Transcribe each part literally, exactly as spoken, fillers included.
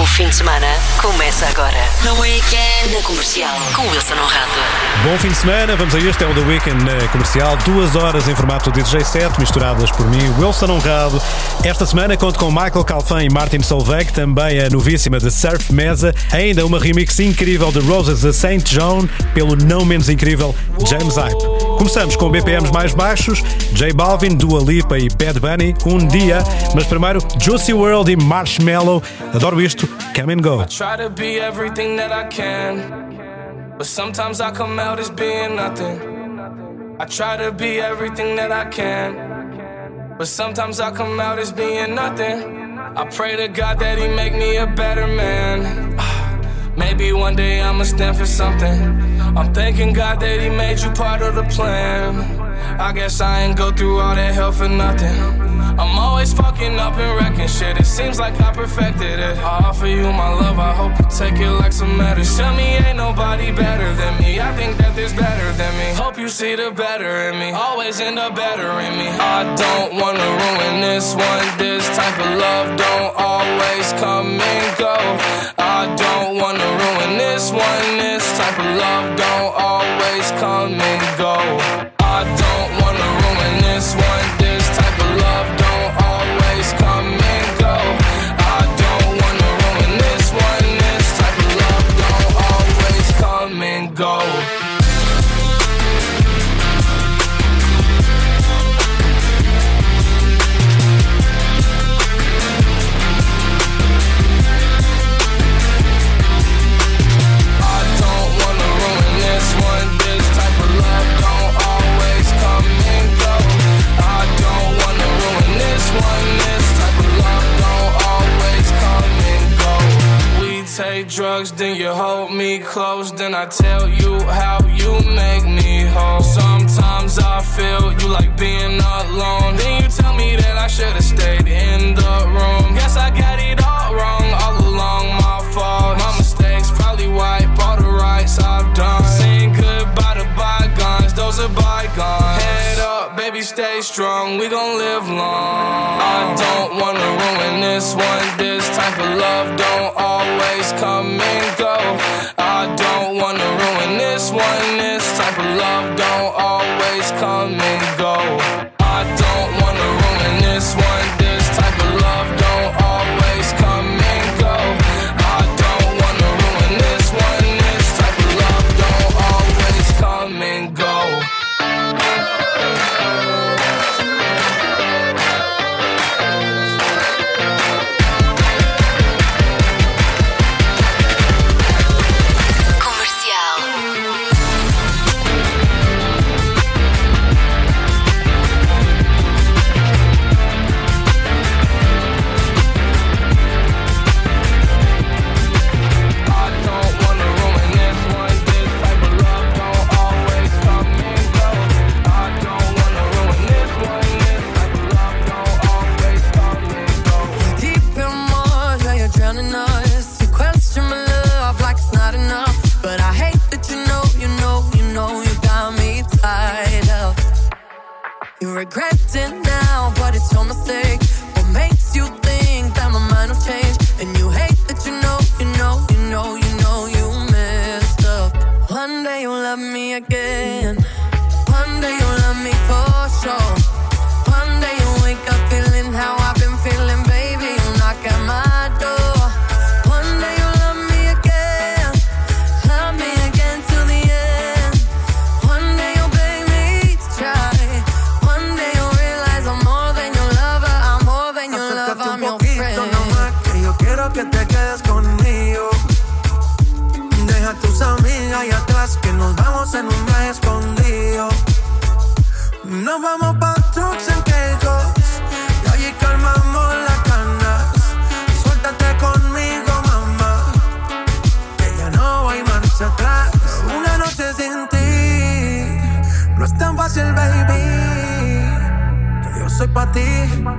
O fim de semana começa agora. The Weekend na Comercial, com Wilson Honrado. Bom fim de semana, vamos a este, é o The Weekend na Comercial. Duas horas em formato D J set, misturadas por mim, Wilson Honrado. Esta semana conto com Michael Calfan e Martin Solveig, também a novíssima de Surf Mesa, ainda uma remix incrível de Roses a Saint John, pelo não menos incrível James Hype. Começamos com B P Ms mais baixos, J Balvin, Dua Lipa e Bad Bunny, Um Dia, mas primeiro Juicy world e Marshmello. Adoro isto, Come and Go. I try to be everything that I can, but sometimes I come out as being nothing. I try to be everything that I can, but sometimes I come out as being nothing. I pray to God that he make me a better man. Maybe one day I'ma stand for something. I'm thanking God that he made you part of the plan. I guess I ain't go through all that hell for nothing. I'm always fucking up and wrecking shit. It seems like I perfected it. I offer you my love, I hope you take it like some medicine. Tell me ain't nobody better than me. I think that there's better than me. Hope you see the better in me. Always end up better in me. I don't wanna ruin this one. This type of love don't always come and go. I don't wanna ruin this one. This type of love don't always come and go. I don't wanna ruin this one. This type of love don't always come and go. I don't wanna ruin this one. This type of love don't always come and go. Take drugs, then you hold me close. Then I tell you how you make me whole. Sometimes I feel you like being alone. Then you tell me that I should've stayed in the room. Guess I got it all wrong, all along my fault. My mistakes probably wipe all the rights I've done. Saying goodbye to bygones, those are bygones. Head up, baby, stay strong, we gon' live long. I don't wanna ruin this one. This type of love don't always come and go. I don't wanna ruin this one. This type of love don't always come and go. I don't wanna ruin this one. This type of love don't always come and go. I don't wanna ruin this one. This type of love don't always come and go. Regret it now, but it's your mistake. What makes you think that my mind will change? And you hate that you know, you know, you know, you know you messed up. One day you'll love me again. One day you'll love me for sure. One day you'll wake up feeling how I've been feeling, baby. You'll knock at my door. One day you'll love me again. Love me again till the end. One day you'll beg me to try. Que te quedes conmigo. Deja tus amigas ahí atrás, que nos vamos en un viaje escondido. Nos vamos pa' trucks en Caicos y allí calmamos las canas. Suéltate conmigo, mamá, que ya no hay marcha atrás. Una noche sin ti no es tan fácil, baby. Que yo soy pa' ti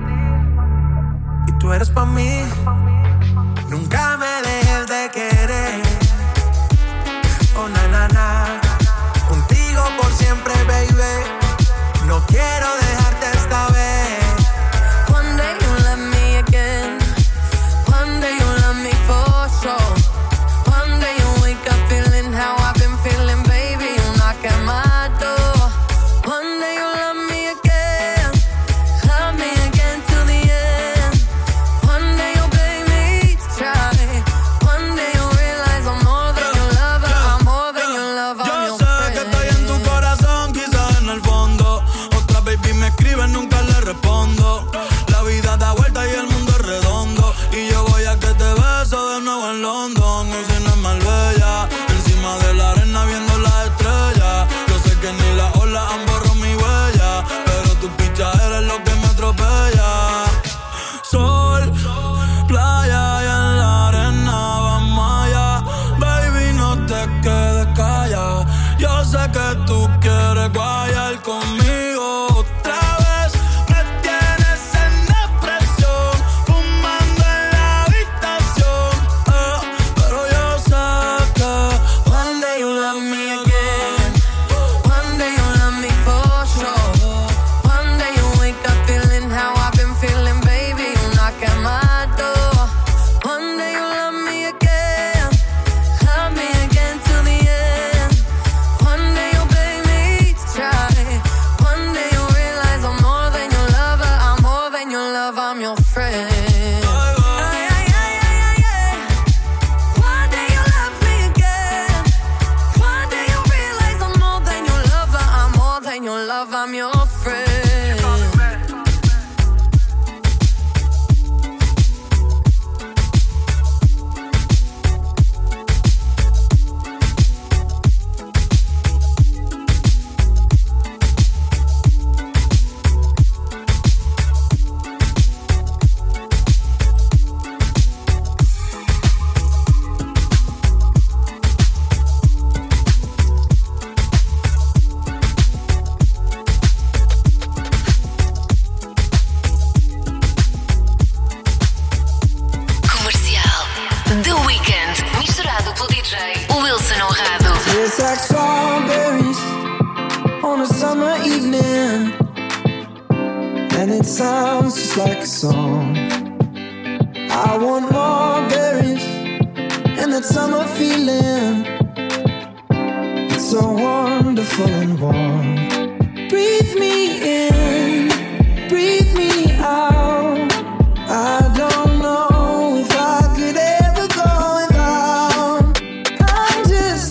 y tú eres pa' mí. Nunca me dejes de querer. Oh, na, na, na. Contigo por siempre, baby. No quiero dejarte esta vez. One day you'll love me again. One day you'll love me for en London, Usina en Marbella, encima de la arena viendo las estrellas. Yo sé que ni las olas han borrado mi huella, pero tu picha eres lo que me atropella. Sol, playa y en la arena vamos allá. Baby, no te quedes callada. Yo sé que tú quieres guayar conmigo otra vez. Me tienes en depresión, fumando en la habitación, eh, pero yo sé que one day you love me again. One day you love me for sure. One day you wake up feeling how I've been feeling, baby. You knock at my door. One day you love me again. Love me again till the end. One day you'll beg me to try. One day you'll realize I'm more than your lover. I'm more than your love, I'm your friend. Ay, ay, ay, ay, ay, ay. One day you'll love me again. One day you'll realize I'm more than your lover. I'm more than your love, I'm your friend. Comercial. The Weeknd, misturado pelo D J Wilson Honrado. It's like strawberries on a summer evening, and it sounds just like a song. I want more berries and that summer feeling. It's so wonderful and warm. Breathe me in, breathe me out. I don't know if I could ever go without. I'm just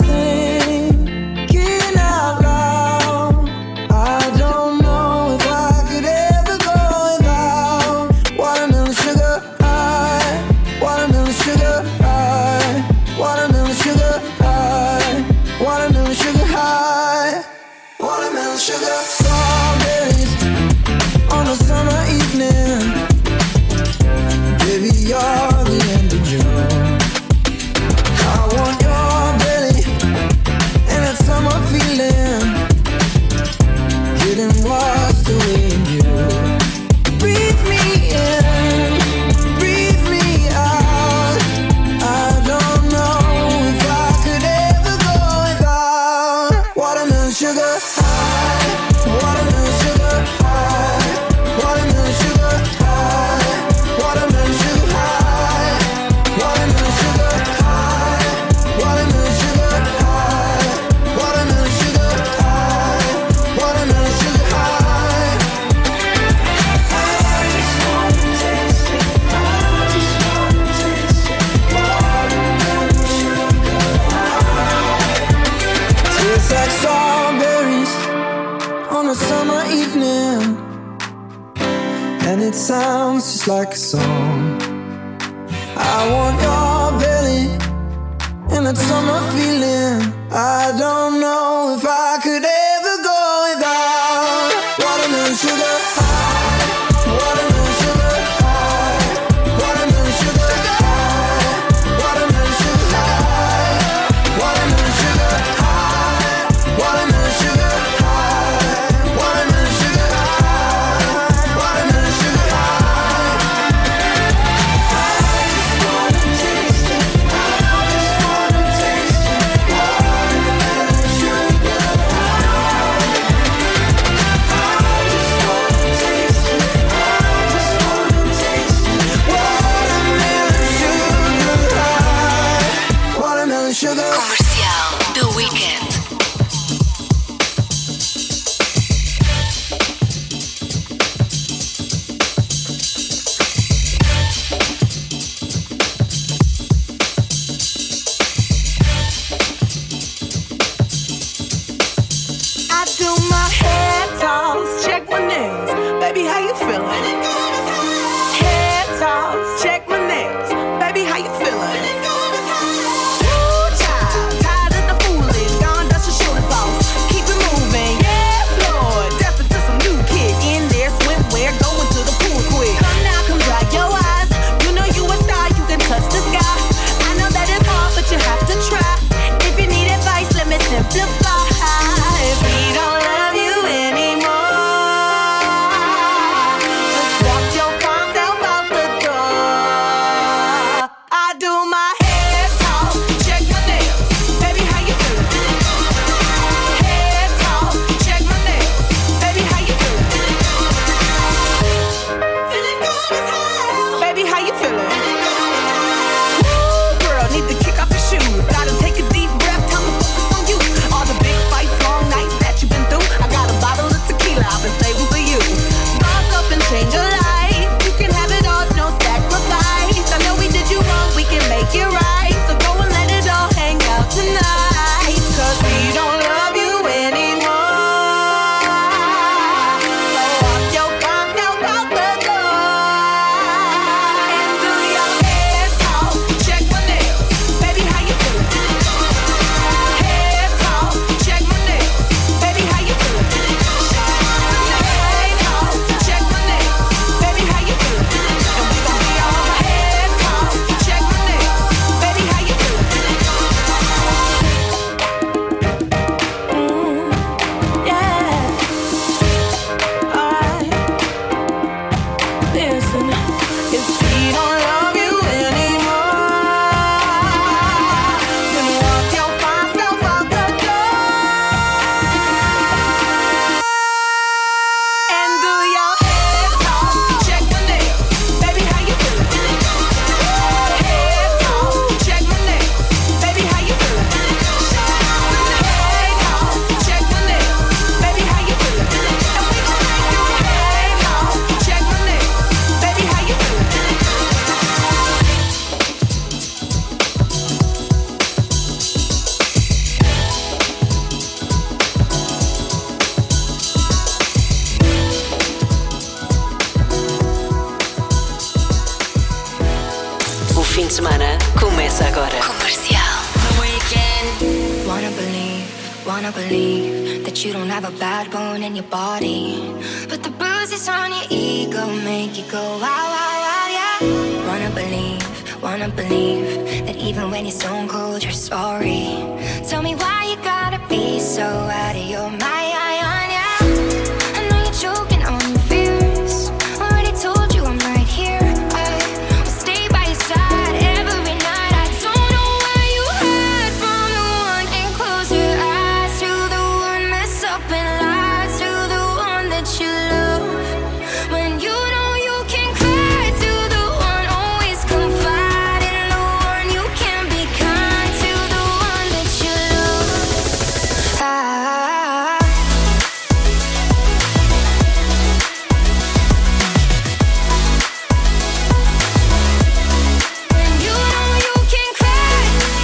thinking out loud. I don't know if I could ever go without watermelon sugar high, watermelon sugar high, watermelon sugar high, watermelon sugar high, watermelon sugar. Strawberries on a summer evening. Baby, you're the end of June. I want your belly and that summer feeling, getting washed away in you. Breathe me in, breathe me out. I don't know if I could ever go without watermelon sugar high, watermelon sugar high, watermelon sugar high, watermelon sugar high, watermelon sugar high, watermelon sugar high, watermelon sugar high, watermelon sugar high. I just wanna taste it. I just wanna taste it. Watermelon sugar high. Tastes like strawberries on a summer evening, and it sounds just like a song. I want your belly and that summer feeling. I don't know if I could ever go without watermelon sugar high, watermelon sugar high, watermelon sugar high, watermelon sugar high, watermelon sugar high, watermelon sugar high, watermelon sugar high, watermelon sugar high. I just wanna taste it. I just wanna taste it. Watermelon sugar do my head talk, check my nails. Baby, how you feeling? Head talk, check my nails. Baby, how you feeling? Feeling good as hell. Baby, how you feeling? Woo, girl, need to kick off your shoes. Gotta take a deep breath, time to focus on you. All the big fights, long nights that you've been through. I got a bottle of tequila I've been saving for you. Boss up and change your life. You can have it all, no sacrifice. I know we did you wrong, we can make it right. So go and let it all hang out tonight. Cause we don't love you anymore. So walk your fine self out the door. And do your head talk, check my nails. Baby, how you feeling? Head talk, check my nails. Baby, how you feeling? Head talk, check my nails. Baby, how you feeling? And we gon' be all head talk, check my nails. Baby, how you feeling? Mm, yeah. Alright. Listen, if we don't love you anymore, then walk your fine self out the door. And do your head talk, check my nails. Baby, how you feeling? Head talk, check my nails. Baby, how you feeling? Head talk, check my nails. Baby, how you feeling? And we gon' make you head talk, check my nails. Baby, how you feeling? O fim de semana começa agora. Comercial. The Weekend. Wanna believe, wanna believe that you don't have a bad bone in your body, but the bruises on your ego make you go wow, wow, wow, yeah. Wanna believe, wanna believe that even when you're stone cold, you're sorry. Tell me why you gotta be so out of your mind, yeah. I know you're choking on your fears. Already told you I'm right here. I will stay by your side every night. I don't know why you hide from the one. And close your eyes to the one mess up and lie to the one that you love. When you know you can cry to the one, always confide in the one. You can be kind to the one that you love. Ah. When you know you can cry.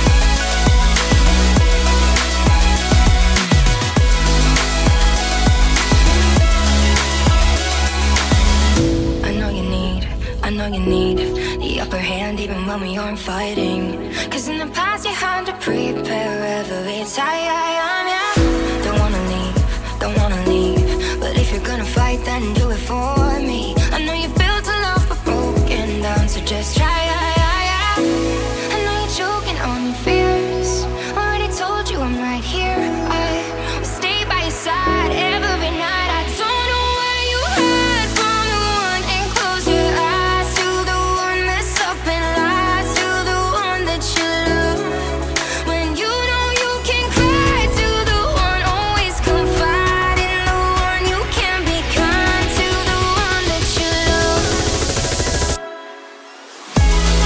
I know you need, I know you need the upper hand even when we aren't fighting. Cause in the past you had to prepare every time, yeah. Don't wanna leave, don't wanna leave, but if you're gonna fight then do it for me. I know you built a love but broken down, so just try, yeah, yeah, yeah. I know you're choking on your fears. Already told you I'm right here. I will stay by your side every night. I don't know why you hide from the one. And close your eyes to the one mess up and lie to the one that you love. When you know you can cry to the one, always confide in the one. You can be kind to the one that you love.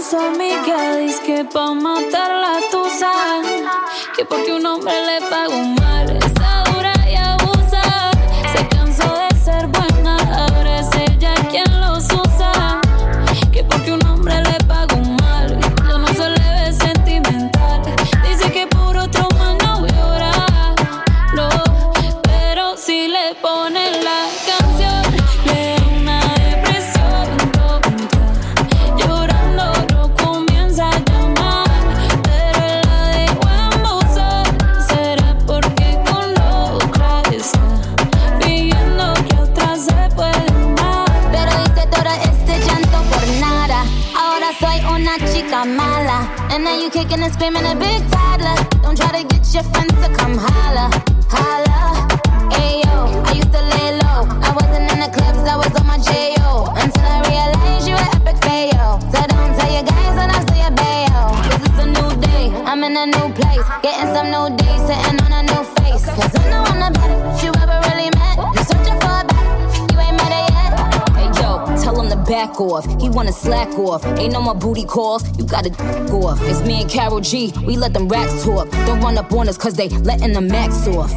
su amiga dice que pa' matar la tusa, que porque un hombre le pagó mal, está dura y abusa. Se cansó de ser buena, ahora es ella quien los usa, que porque un hombre le pagó mal, ya no se le ve sentimental. Dice que por otro man no llora, no, pero si le ponen la canción le da una depresión tonta. Llorando no comienza a llamar, pero él la dejó en buzón. Será porque con la otra está pidiendo que otra se puede dar. Pero hice todo este llanto por nada. Ahora soy una chica mala. And now you kicking and screaming a big toddler. Don't try to get your friends to come holla, holla. Ayo, I used to lay low. I wasn't in the clubs, I was on my J O. Until I realized you were epic fail. So don't tell your guys that I'm still your bayo. Cause it's a new day, I'm in a new place. Getting some new days, sitting on a new face. Cause I'm the one about it, you ever really met. You're searching for a better, you ain't met her yet. Hey yo, tell him to back off. He wanna slack off. Ain't no more booty calls. You gotta go off. It's me and Karol G. We let them racks talk. Don't run up on us cause they letting the max off.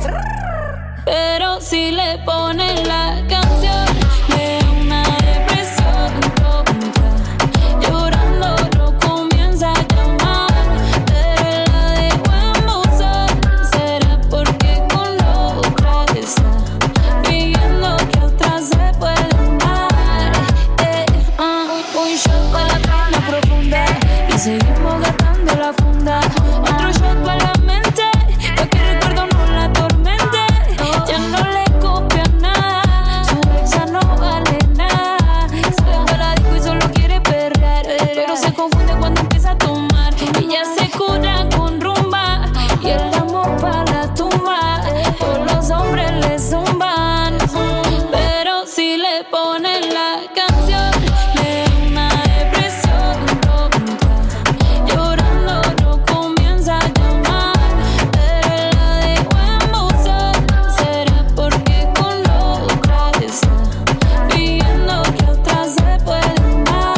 Pero si le ponen la canción le da una depresión tonta. Llorando no comienza a llamar, pero él la dejó en buzón. Será porque con la otra está pidiendo que otra se puede dar. Eh, uh, un shot para la pena profunda y seguimos gastando la funda. Otro shot para la mente, pa' que el recuerdo no la atormente. Ya no le copia nada, su exa no vale nada. Se va a la disco y solo quiere perrear, pero se confunde cuando empieza a tomar. Ella se cura con rumba y el amor para la tumba. Todos los hombres le zumban, pero si le ponen la canción le da una depresión tonta. Llorando no comienza a llamar, pero él la dejó en buzón. Será porque con la otra está pidiendo que otra se puede dar.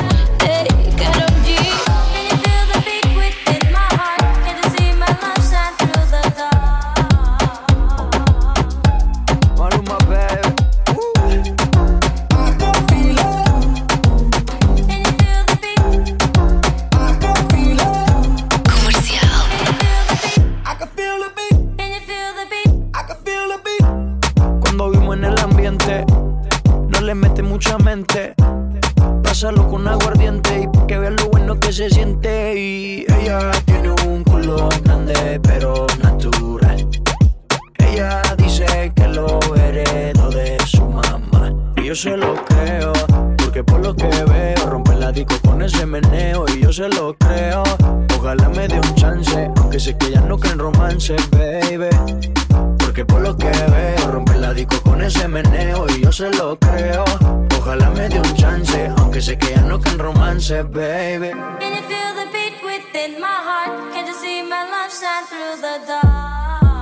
Hey, Karol G. Can you feel the beat within my heart? Can you see my love shine through the dark? Maluma, baby. Can you feel the beat? Comercial. I can feel the beat. Can you feel the beat? I can feel the beat. Cuando vimos en el ambiente, no le mete mucha mente. Pásalo con aguardiente y pa' que veas lo bueno que se siente. Y ella tiene un culo grande pero natural. Ella dice que lo heredó de su mamá. Y yo se lo creo, porque por lo que veo rompe la disco con ese meneo. Y yo se lo creo, ojalá me dé un chance, aunque sé que ella no cree en romance, baby. Porque por lo que veo rompe la disco con ese meneo. Y yo se lo creo, ojalá me dé un chance, aunque sé que ella no cree en romance, baby. Can you feel the beat within my heart? Can you see my love shine through the dark?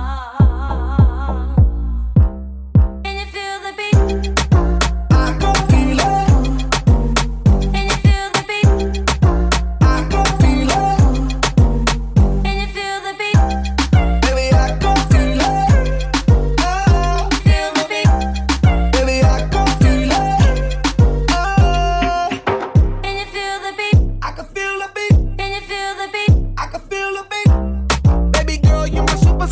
Can you feel the beat? I can feel it. Can you feel the beat? I can feel it. Can you feel the beat? Baby, I can feel it. Oh, Feel the beat? baby, I can feel it. Oh, Can you feel the beat? I can feel the beat. Can you feel the beat? I can feel the beat. Baby girl, you're my super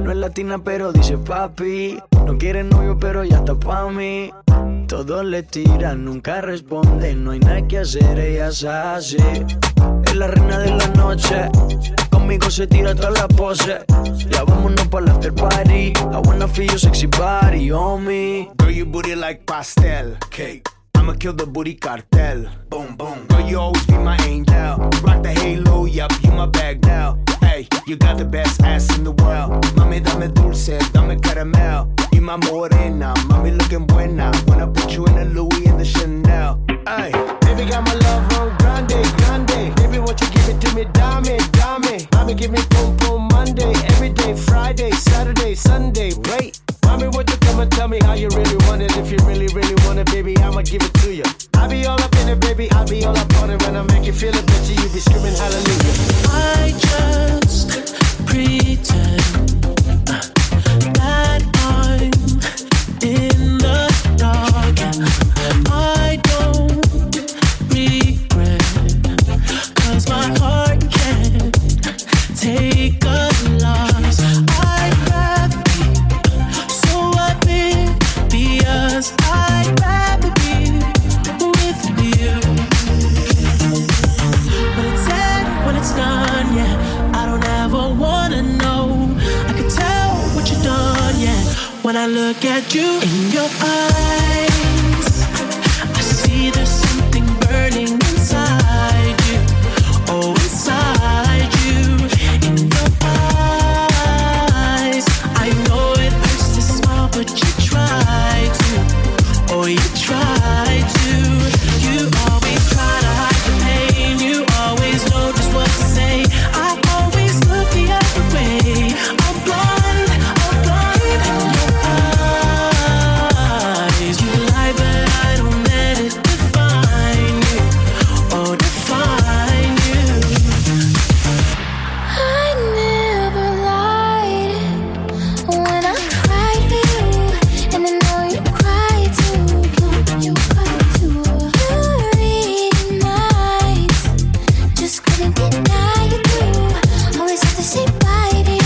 No es latina pero dice papi. No quiere novio pero ya está pa' mí. Todos le tiran, nunca responde. No hay nada que hacer, ella es así. Es la reina de la noche. Conmigo se tira toda la pose. Ya vámonos pa' la after party. I wanna feel your sexy body on me. Girl, your booty like pastel cake. I'ma kill the booty cartel. Boom, boom. Girl, you always be my angel. Rock the halo, yup, you my bag now. Hey, you got the best ass in the world. Mami, dame dulce, dame caramel. You my morena, mami looking buena. When I put you in the Louis and the Chanel. Hey, baby got my love on grande, grande. Baby, won't you give it to me, dame, dame. Mami, give me boom, boom, Monday, every day, Friday, Saturday, Sunday. Wait. Mommy, won't you come and tell me how you really want it? If you really, really want it, baby, I'ma give it to you. I be all up in it, baby, I be all up on it. When I make you feel it, bitch, you be screaming hallelujah. I just pretend uh, that I'm in the dark. I don't regret, cause my heart can't take a loss. I'd rather because I'd rather be with you. When it's said, when it's done, yeah, I don't ever wanna know. I can tell what you've done, yeah. When I look at you in your eyes, I see there's something burning inside you. Oh, inside you, in your eyes. I know it hurts to smile, but you try to. Oh, you try to. You always try to hide the pain. You always know just what to say. I always look the other way. I'm blind, I'm blind in your eyes. You lie, but I don't let it define you. Oh, define you. I never lied when I cried for you, and I know you cried too. You cried too. You read minds, just couldn't deny you do. Always have to say bye to you.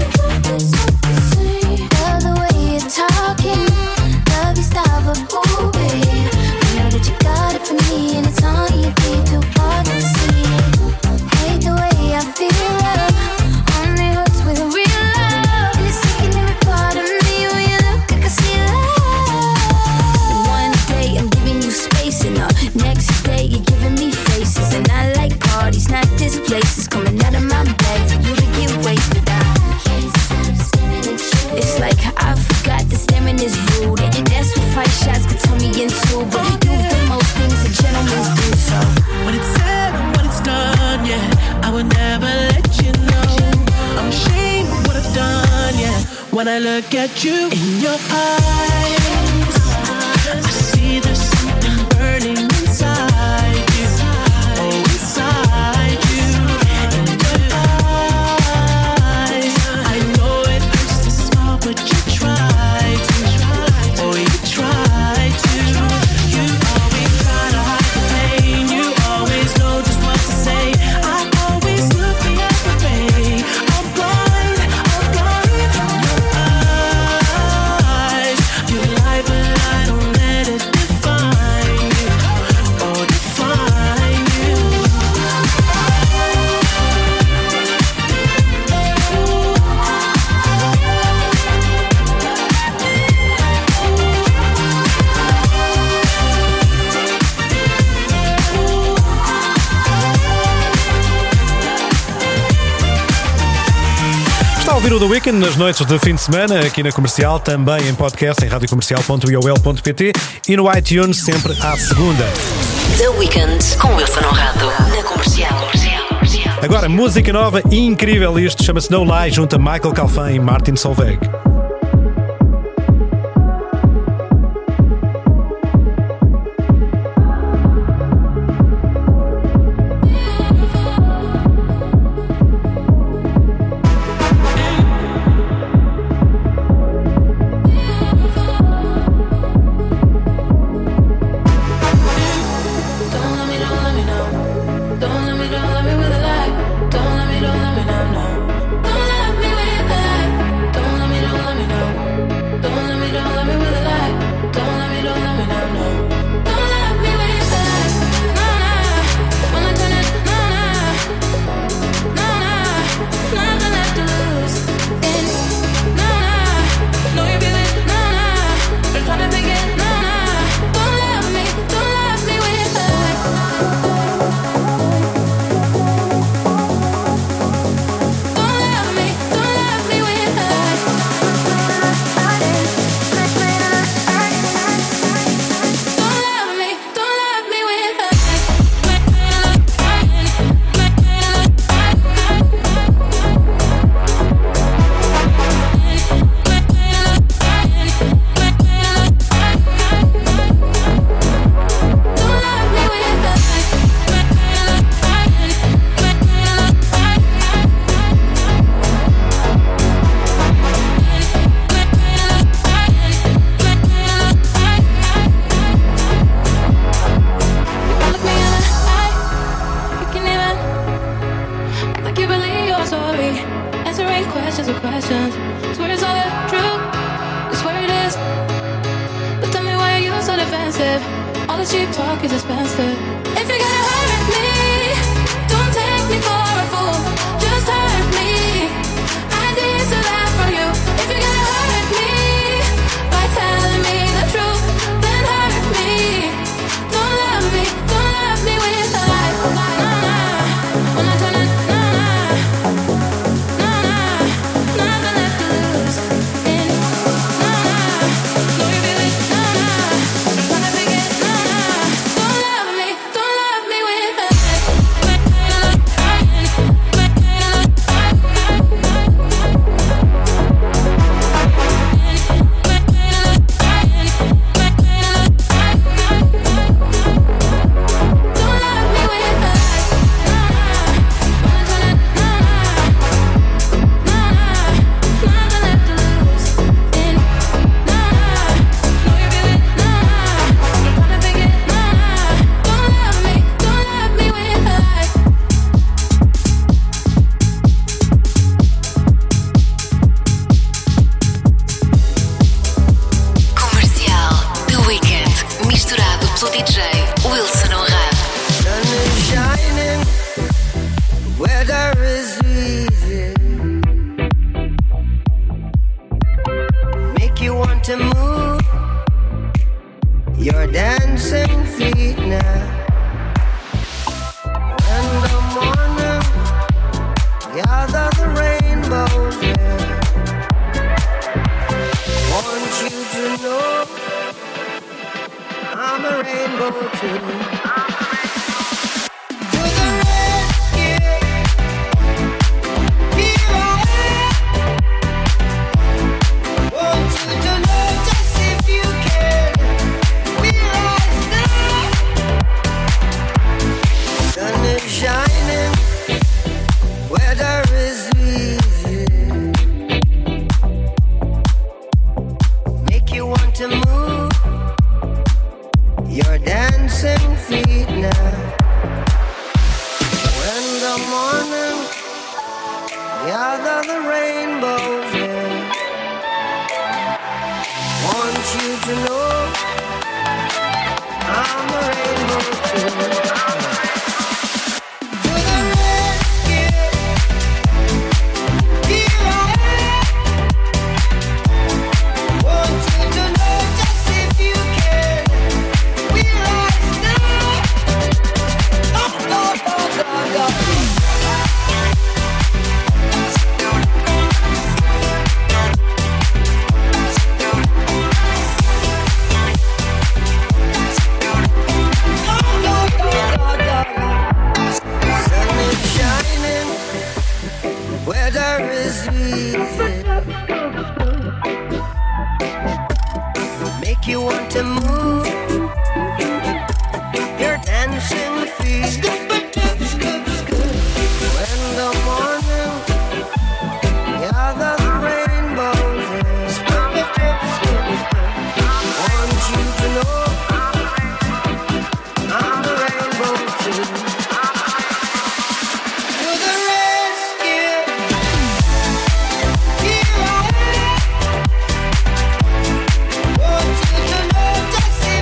Love the way you're talking, love your style, but ooh, babe, I know that you got it for me, and it's all you did, too hard to see. Hate the way I feel love, only hurts with real love. And it's taking every part of me when you look, I can see love. One day I'm giving you space, and the next day you're giving me faces. And I like parties, not just places. Coming out of my bag for you to get wasted. I can't stop staring at you. It's like I forgot that staring is rude, and that's what five shots could turn me into. But you've done most things a gentleman do, so When it's said and when it's done, yeah, I would never let you know. I'm ashamed of what I've done, yeah. When I look at you in your eyes, I see there's something burning inside you. Oh, inside you, in your eyes. I know it hurts to smile, but you try to. Oh, you try to. You always try to hide the pain. You always know just what to say. I always look the other way. I'm blind, I'm blind in your eyes. You lie, but I don't let it define you. Oh, define you. Está a ouvir o The Weeknd nas noites de fim de semana, aqui na Comercial, também em podcast em radiocomercial ponto i o l ponto p t e no iTunes, sempre à segunda. The Weeknd com Wilson Honrado na Comercial. Agora, música nova e incrível, isto chama-se No Lie, junto a Michael Calfan e Martin Solveig. Don't let me, don't let me, no, no. Don't let me with that. Don't the cheap talk is expensive. If you're gonna hurt me, don't take me for a fool. Just hurt me. I deserve that from you. If you're gonna hurt me by telling me the truth, then hurt me. Don't love me, don't love me with a lie. Nah, nah, when I turn it, nah, nah, nah, nah, nah, nah, left to lose. And nah, nah, no you feel it, nah, nah, tryna forget, nah, nah. Don't love me, don't love me with a lie. Comercial The Weeknd, misturado pelo D J Wilson Honrado. Sun is shining, weather is easy. Make you want to move your dancing feet now. In the morning, gather the rainbows, yeah. Want you to know I'm a rainbow too. To the rescue, here I am. Want you to know just if you can. We're all stand. Sun is shining, weather is easy. Make you want to move your dancing feet now. When the morning gather the rainbows, yeah. Want you to know I'm a rainbow too. To the rescue, here I am. Want you to know just if you can. We're all stand. Oh, oh, oh, oh, oh. Sun is shining, weather is easy. Make you want to move your dancing feet. When the morning gather the rainbows, yeah. Want you to know I'm a rainbow too. To the rescue, here I am. Want you to know just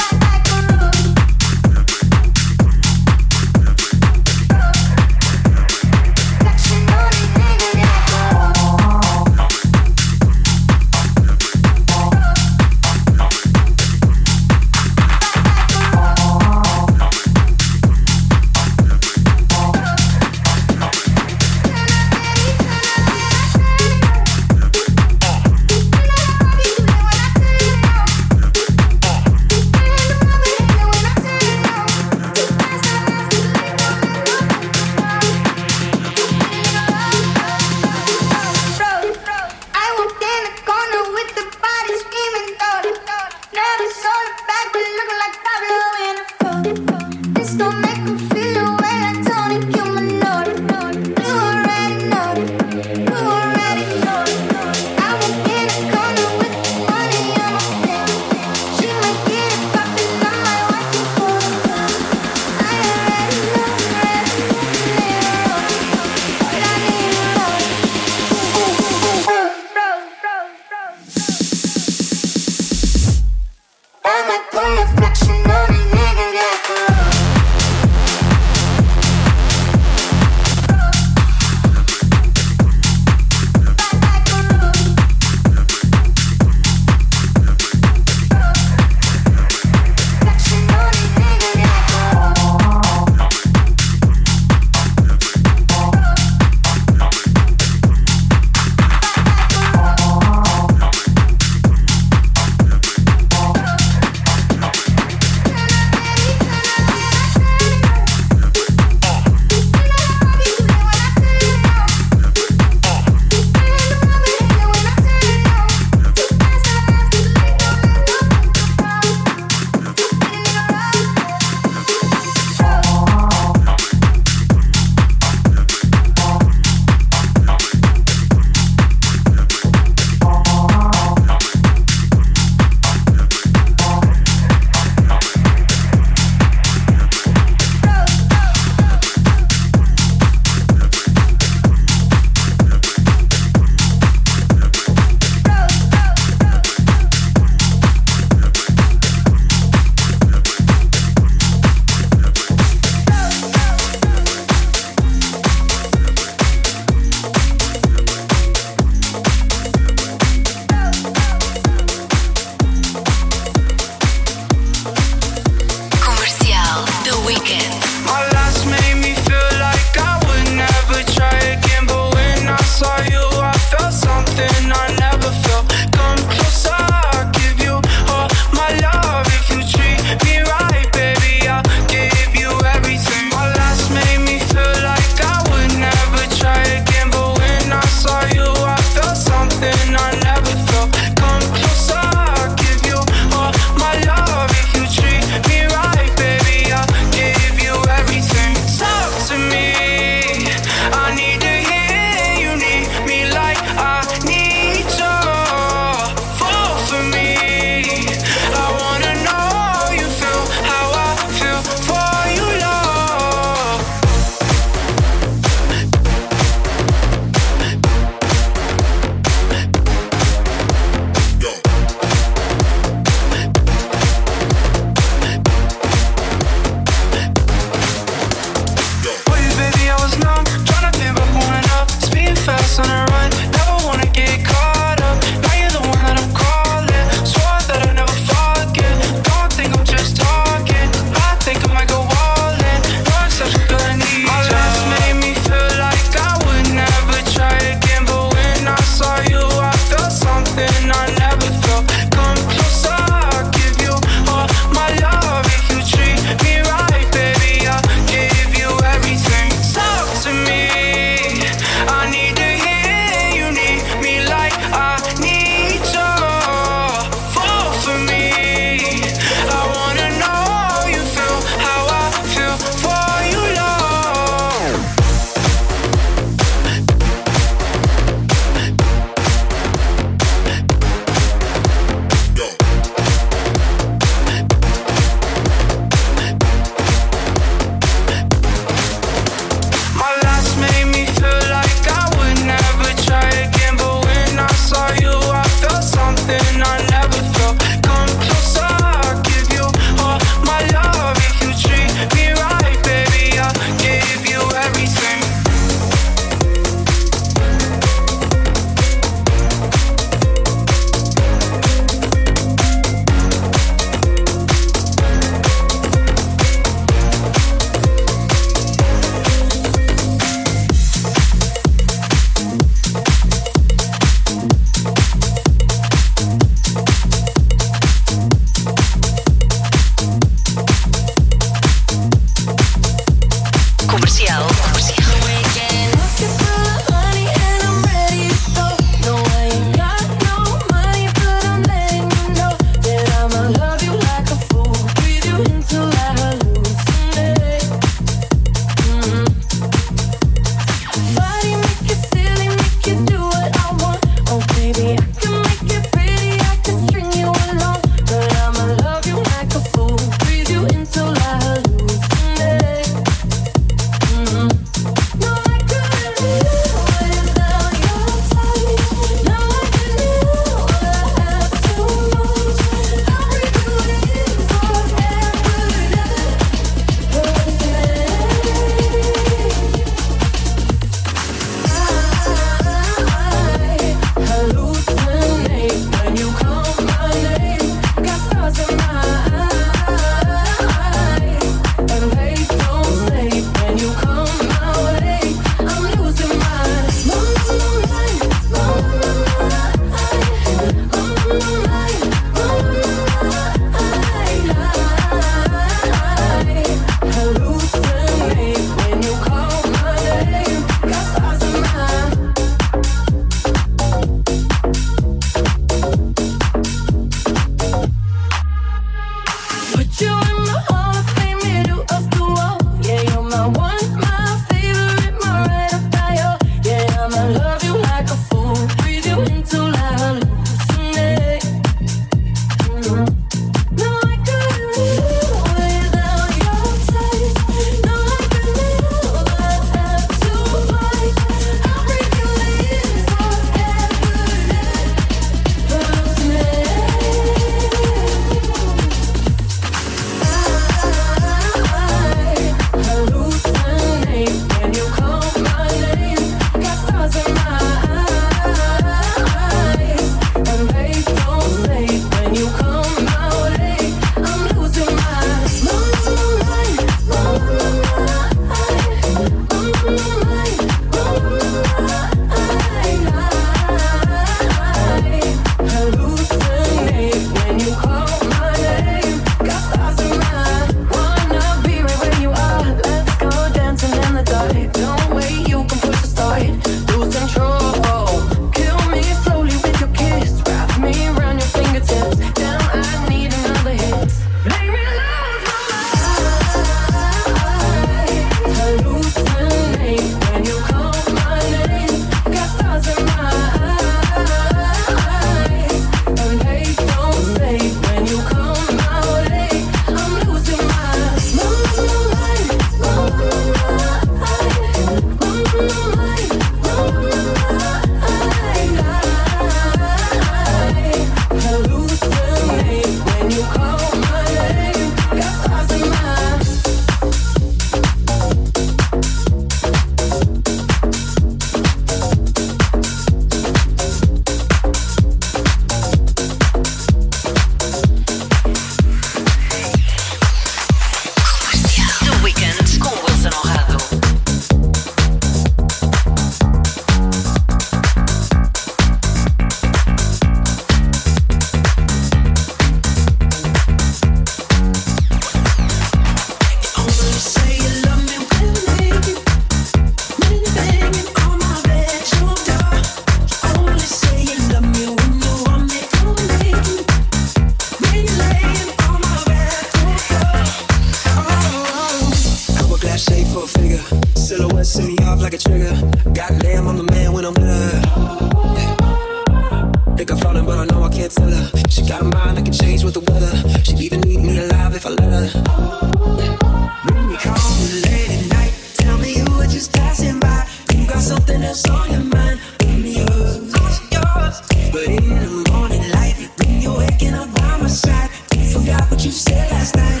set me off like a trigger. Goddamn, I'm the man when I'm with her. Yeah. Think I'm falling, but I know I can't tell her. She got a mind that can change with the weather. She'd even eat me alive if I let her. Yeah. When you call me late at night, tell me you were just passing by. You got something that's on your mind. Give me yours, yours. But in the morning light, when you're waking up by my side, you forgot what you said last night.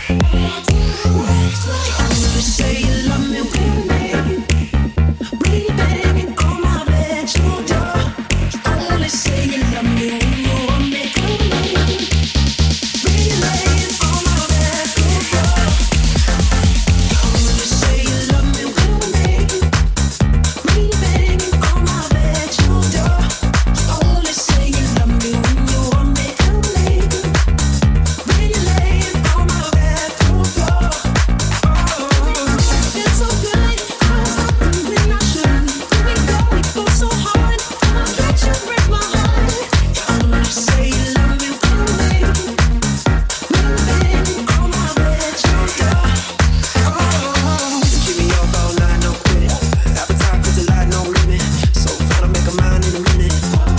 You say you love me when baby, really banging on my bedroom door. You only say you love me when you want me come home. Really laying on my bedroom floor. You say you love me when baby, really banging on my bedroom door. You only say you love me when you want me come home. Really laying on my bedroom floor. It's so good, I was stopping when I shouldn't. Here we go, we go so hard. I'ma let you break my heart. You only say you love me when baby, really banging on my bedroom door. Oh, keep me up all night, no quitting. Appetite for delight, no limit. So fun to make a mind in a minute.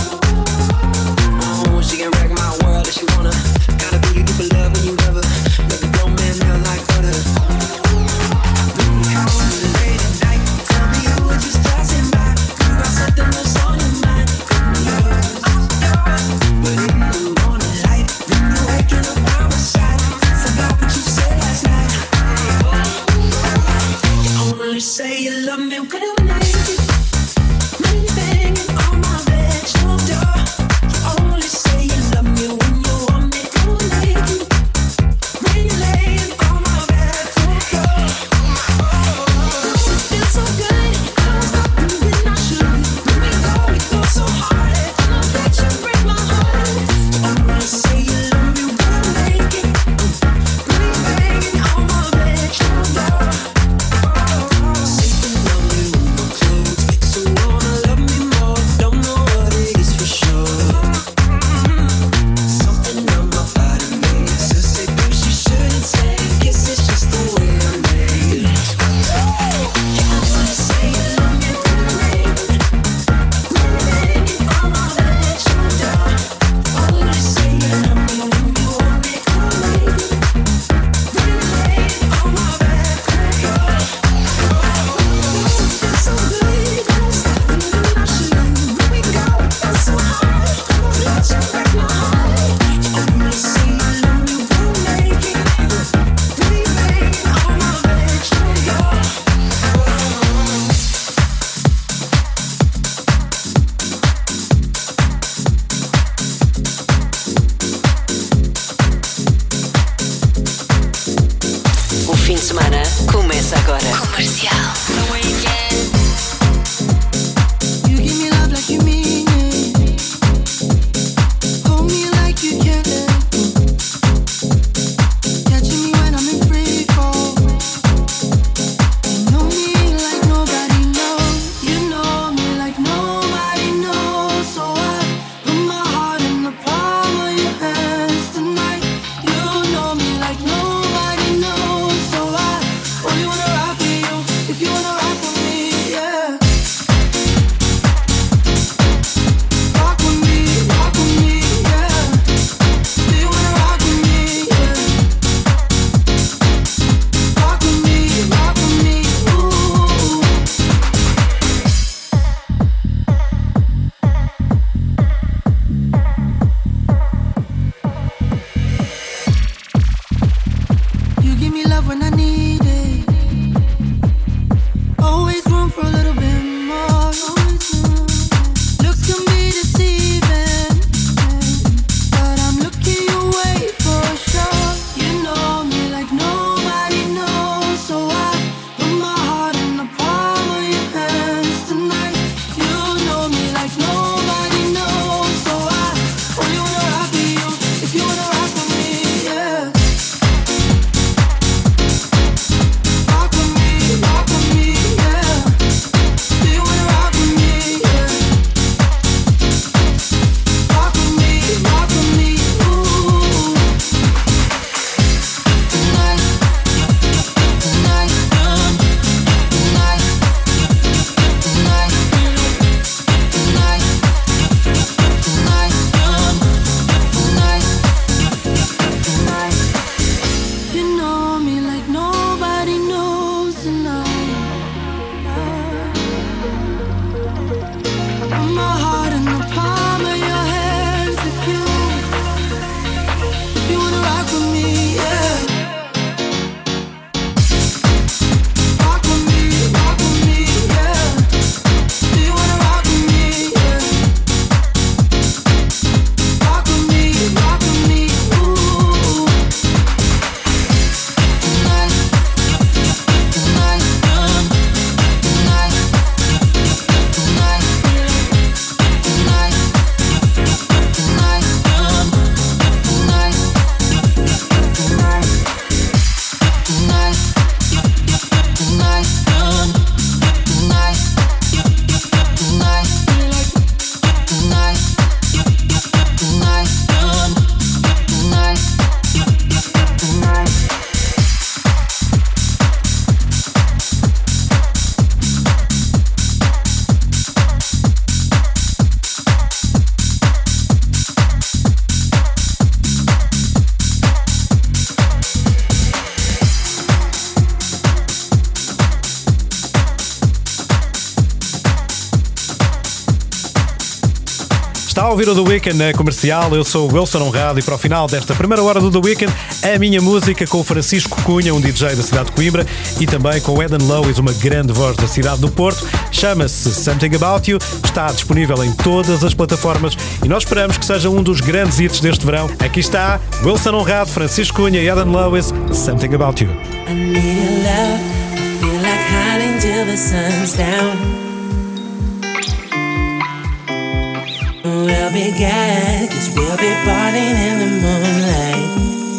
Oh, she can wreck my world if she wanna. Gotta be you do for love when you love her. Make a grown man melt like butter. Say you love me when I'm naked, really banging on my bedroom door. You only say you love me when you want me go naked, really laying on my bedroom floor. It feels so good, I was stopping when I shouldn't. Here we go, we go so hard. I'ma let you break my heart. You only say you love me when I'm naked, really banging on my bedroom door. O fim de semana começa agora. Comercial. No weekend. You give me love like you mean it. Hold me like you can't let go. Catching me when I'm in free fall. You know me like nobody knows. You know me like nobody knows. So I put my heart in the palm of your hands tonight. You know me like nobody knows. So I only wanna rock with you if you wanna rock with me. a ouvir o The Weeknd na Comercial. Eu sou o Wilson Honrado e para o final desta primeira hora do The Weeknd, a minha música com o Francisco Cunha, um D J da cidade de Coimbra, e também com o Eden Lewis, uma grande voz da cidade do Porto. Chama-se Something About You, está disponível em todas as plataformas e nós esperamos que seja um dos grandes hits deste verão. Aqui está Wilson Honrado, Francisco Cunha e Eden Lewis, Something About You. I need love, I feel like hiding till the sun's down. We'll be good, cause we'll be partying in the moonlight.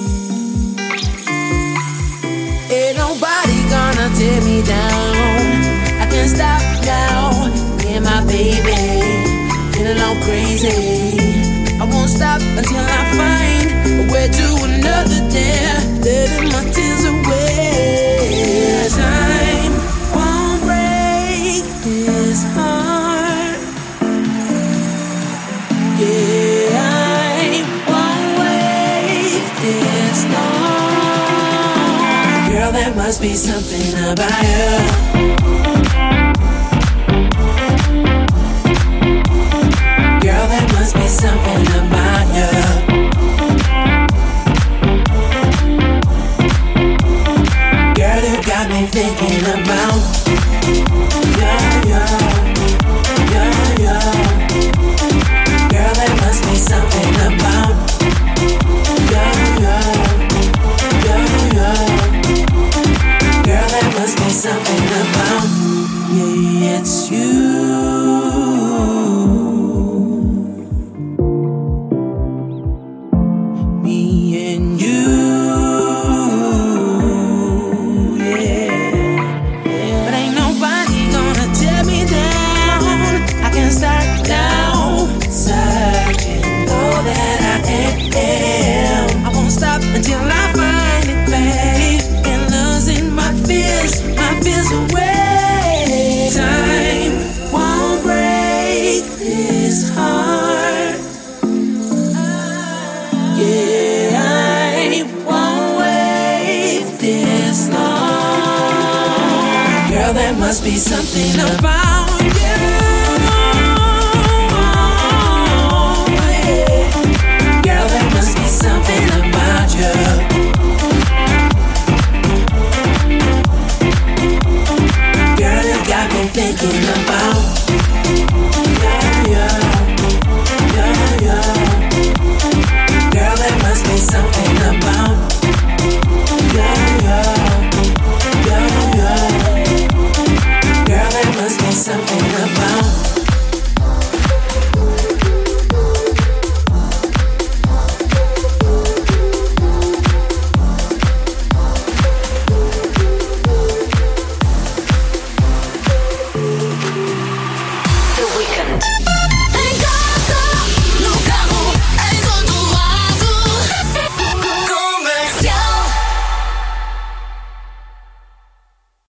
Ain't nobody gonna tear me down. I can't stop now, me and my baby, feeling all crazy. I won't stop until I find a way to another day, letting my tears away. Time won't break this heart. Yeah, I won't wait this long. Girl, there must be something about you. Girl, there must be something about you. Girl, you got me thinking about yeah, yeah, yeah, yeah. Girl, there must be something about yeah, yeah, yeah, yeah. Girl, there must be something about yeah, it's you. Me and you, yeah. But ain't nobody gonna tear me down. I can't start now. Searching all that I am. I won't stop until I find it, babe. And losing my fears, my fears away. Time won't break this heart. Yeah, I won't wait this long. Girl, there must be something about you. Girl, there must be something